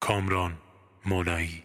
کامران مولایی.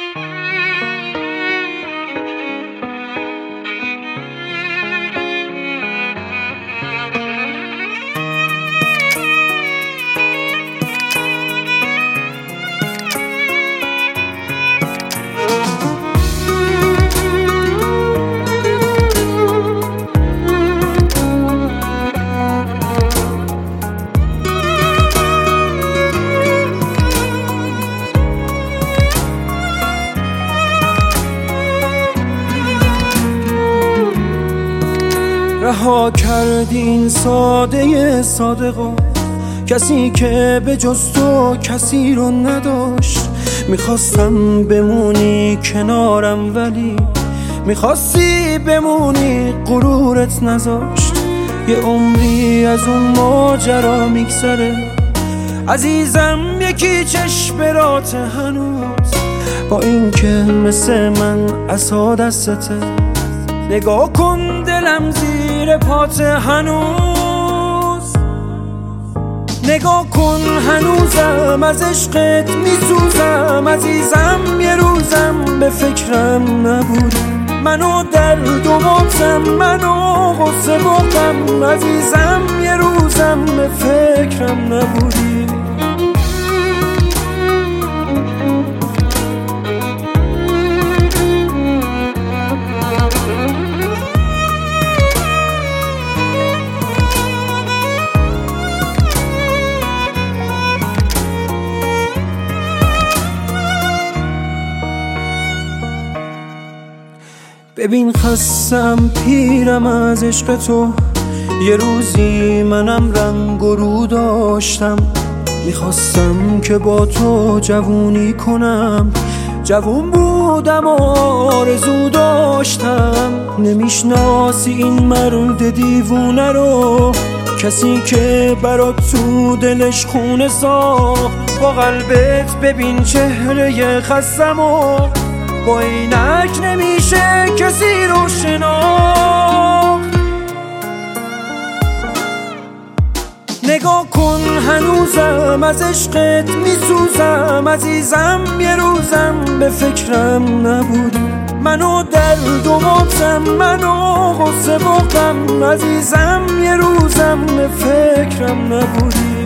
رها کردی این ساده صادقو، کسی که به جز تو کسی رو نداشت. میخواستم بمونی کنارم ولی میخواستی بمونی، غرورت نذاشت. یه عمری از اون ماجرا میگذره عزیزم، یکی چشمرات هنوز با این که مثل من عصا دستته. نگاه کن دلم زیر پات هنوز، نگاه کن هنوزم از عشقت میسوزم. عزیزم یه روزم به فکرم نبودی، منو درد و بغضم، منو غصه بغضم. عزیزم یه روزم به فکرم نبودی. ببین خستم پیرم از عشق تو، یه روزی منم رنگ و رو داشتم. میخواستم که با تو جوونی کنم، جوون بودم و آرزو داشتم. نمیشناسی این مرد دیوونه رو، کسی که برات تو دلش خونه ساخت. با قلبت ببین چهره خستم و با اینک نمیشه کسی رو شناخت. نگاه کن هنوزم از عشقت میسوزم. عزیزم یه روزم به فکرم نبودی، منو درد و بغضم، منو غصه بغضم. عزیزم یه روزم به فکرم نبودی.